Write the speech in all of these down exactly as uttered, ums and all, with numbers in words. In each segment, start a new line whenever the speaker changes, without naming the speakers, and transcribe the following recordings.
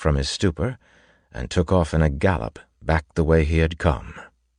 from his stupor and took off in a gallop back the way he had come.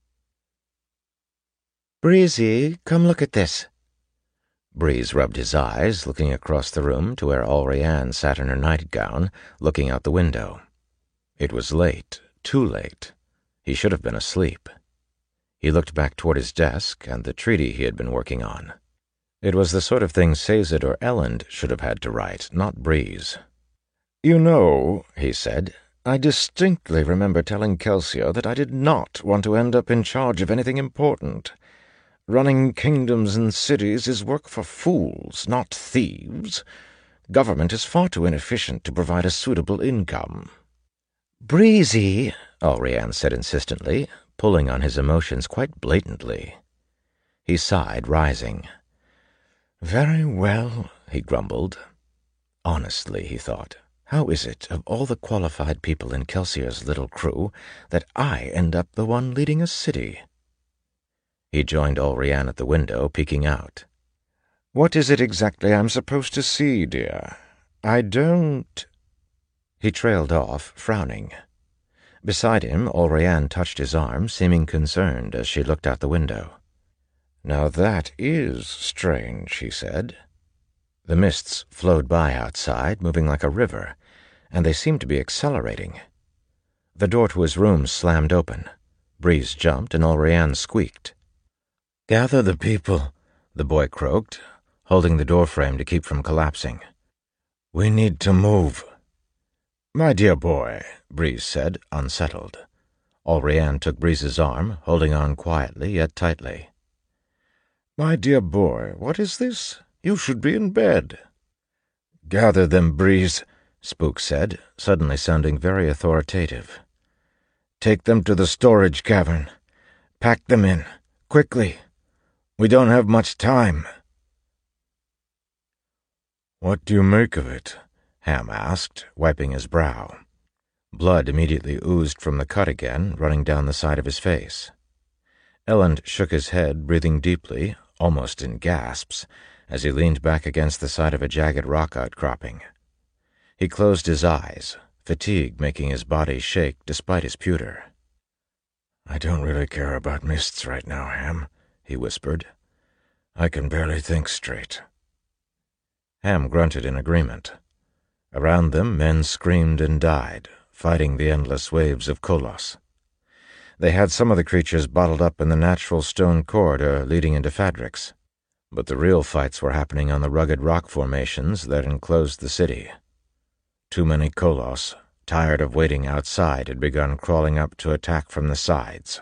"Breezy, come look at this."
Breeze rubbed his eyes, looking across the room to where Allrianne sat in her nightgown, looking out the window. It was late, too late. He should have been asleep. He looked back toward his desk and the treaty he had been working on. It was the sort of thing Sazed or Elend should have had to write, not Breeze. "You know," he said, "I distinctly remember telling Kelsier that I did not want to end up in charge of anything important. Running kingdoms and cities is work for fools, not thieves. Government is far too inefficient to provide a suitable income."
"Breezy,"
Allrianne said insistently, pulling on his emotions quite blatantly. He sighed, rising. "Very well," he grumbled. Honestly, he thought, how is it, of all the qualified people in Kelsier's little crew, that I end up the one leading a city? He joined Allrianne at the window, peeking out. "What is it exactly I'm supposed to see, dear? I don't—" He trailed off, frowning. Beside him, Allrianne touched his arm, seeming concerned as she looked out the window. "Now that is strange," he said. The mists flowed by outside, moving like a river, and they seemed to be accelerating. The door to his room slammed open. Breeze jumped, and Allrianne squeaked. "Gather the people," the boy croaked, holding the doorframe to keep from collapsing. "We need to move." "My dear boy," Breeze said, unsettled. Allrianne took Breeze's arm, holding on quietly yet tightly. "My dear boy, what is this? You should be in bed." "Gather them, Breeze," Spook said, suddenly sounding very authoritative. "Take them to the storage cavern. Pack them in, quickly. We don't have much time." "What do you make of it?" Ham asked, wiping his brow. Blood immediately oozed from the cut again, running down the side of his face. Elend shook his head, breathing deeply, almost in gasps, as he leaned back against the side of a jagged rock outcropping. He closed his eyes, fatigue making his body shake despite his pewter. "I don't really care about mists right now, Ham," he whispered. "I can barely think straight." Ham grunted in agreement. Around them, men screamed and died, fighting the endless waves of Kolos. They had some of the creatures bottled up in the natural stone corridor leading into Fadrix, but the real fights were happening on the rugged rock formations that enclosed the city. Too many Kolos, tired of waiting outside, had begun crawling up to attack from the sides.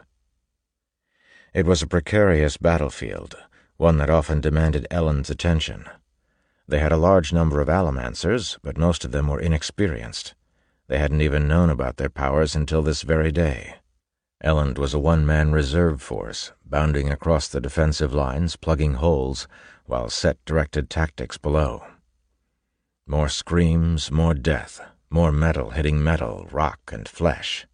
It was a precarious battlefield, one that often demanded Elend's attention. They had a large number of Allomancers, but most of them were inexperienced. They hadn't even known about their powers until this very day. Elend was a one-man reserve force, bounding across the defensive lines, plugging holes, while Set directed tactics below. More screams, more death, more metal hitting metal, rock, and flesh.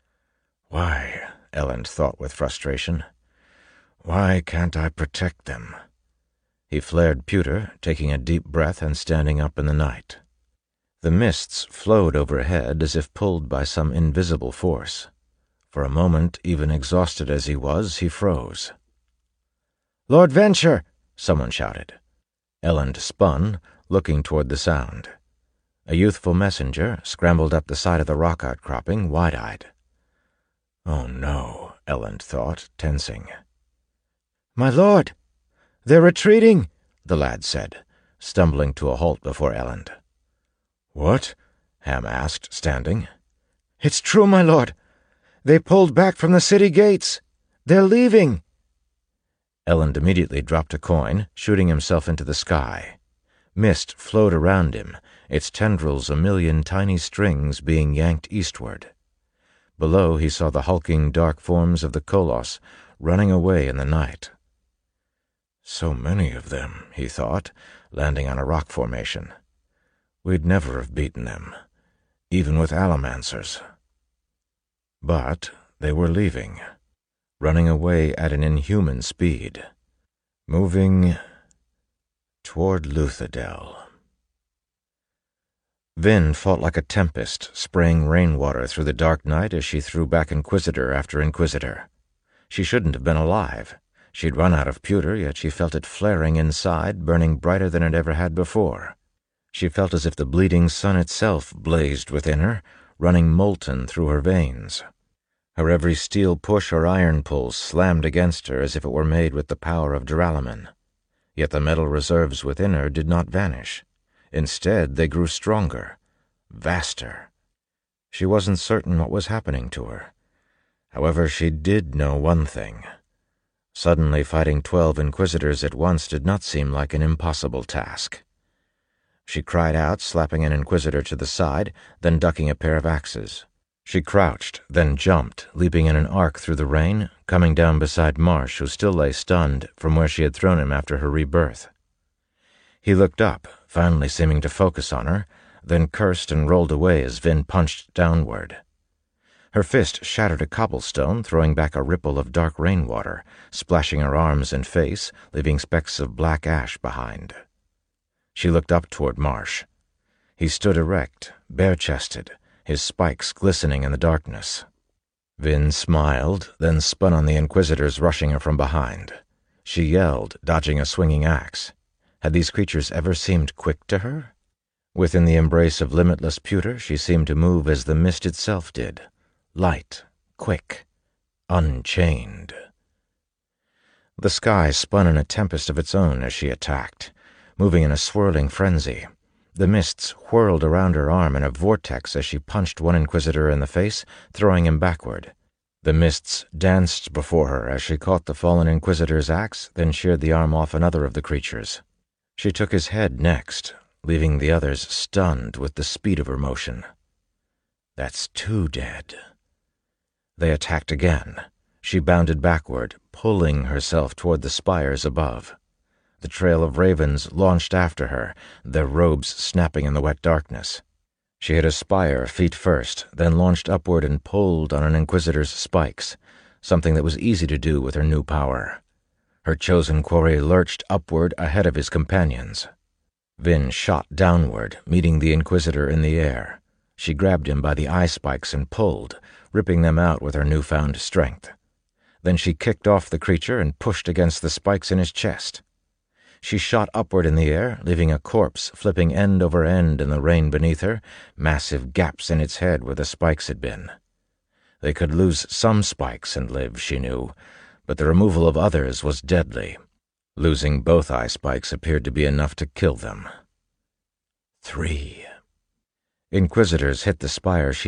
Why, Elend thought with frustration, why can't I protect them? He flared pewter, taking a deep breath and standing up in the night. The mists flowed overhead as if pulled by some invisible force. For a moment, even exhausted as he was, he froze. "Lord Venture!" someone shouted. Elend spun, looking toward the sound. A youthful messenger scrambled up the side of the rock outcropping, wide-eyed. Oh no, Elend thought, tensing. "My lord! They're retreating!" the lad said, stumbling to a halt before Elend. "What?" Ham asked, standing. "It's true, my lord. They pulled back from the city gates. They're leaving." Elend immediately dropped a coin, shooting himself into the sky. Mist flowed around him, its tendrils a million tiny strings being yanked eastward. Below he saw the hulking dark forms of the Kolos running away in the night. So many of them, he thought, landing on a rock formation. We'd never have beaten them, even with Allomancers. But they were leaving, running away at an inhuman speed, moving toward Luthadel. Vin fought like a tempest, spraying rainwater through the dark night as she threw back Inquisitor after Inquisitor. She shouldn't have been alive. She'd run out of pewter, yet she felt it flaring inside, burning brighter than it ever had before. She felt as if the bleeding sun itself blazed within her, running molten through her veins. Her every steel push or iron pull slammed against her as if it were made with the power of duralumin. Yet the metal reserves within her did not vanish. Instead, they grew stronger, vaster. She wasn't certain what was happening to her. However, she did know one thing. Suddenly fighting twelve Inquisitors at once did not seem like an impossible task. She cried out, slapping an Inquisitor to the side, then ducking a pair of axes. She crouched, then jumped, leaping in an arc through the rain, coming down beside Marsh, who still lay stunned from where she had thrown him after her rebirth. He looked up, finally seeming to focus on her, then cursed and rolled away as Vin punched downward. Her fist shattered a cobblestone, throwing back a ripple of dark rainwater, splashing her arms and face, leaving specks of black ash behind. She looked up toward Marsh. He stood erect, bare-chested, his spikes glistening in the darkness. Vin smiled, then spun on the Inquisitors rushing her from behind. She yelled, dodging a swinging axe. Had these creatures ever seemed quick to her? Within the embrace of limitless pewter, she seemed to move as the mist itself did. Light, quick, unchained. The sky spun in a tempest of its own as she attacked, moving in a swirling frenzy. The mists whirled around her arm in a vortex as she punched one Inquisitor in the face, throwing him backward. The mists danced before her as she caught the fallen Inquisitor's axe, then sheared the arm off another of the creatures. She took his head next, leaving the others stunned with the speed of her motion. That's two dead. They attacked again. She bounded backward, pulling herself toward the spires above. The trail of ravens launched after her, their robes snapping in the wet darkness. She hit a spire feet first, then launched upward and pulled on an Inquisitor's spikes, something that was easy to do with her new power. Her chosen quarry lurched upward ahead of his companions. Vin shot downward, meeting the Inquisitor in the air. She grabbed him by the eye spikes and pulled, ripping them out with her newfound strength. Then she kicked off the creature and pushed against the spikes in his chest. She shot upward in the air, leaving a corpse flipping end over end in the rain beneath her, massive gaps in its head where the spikes had been. They could lose some spikes and live, she knew, but the removal of others was deadly. Losing both eye spikes appeared to be enough to kill them. Three. Inquisitors hit the spire she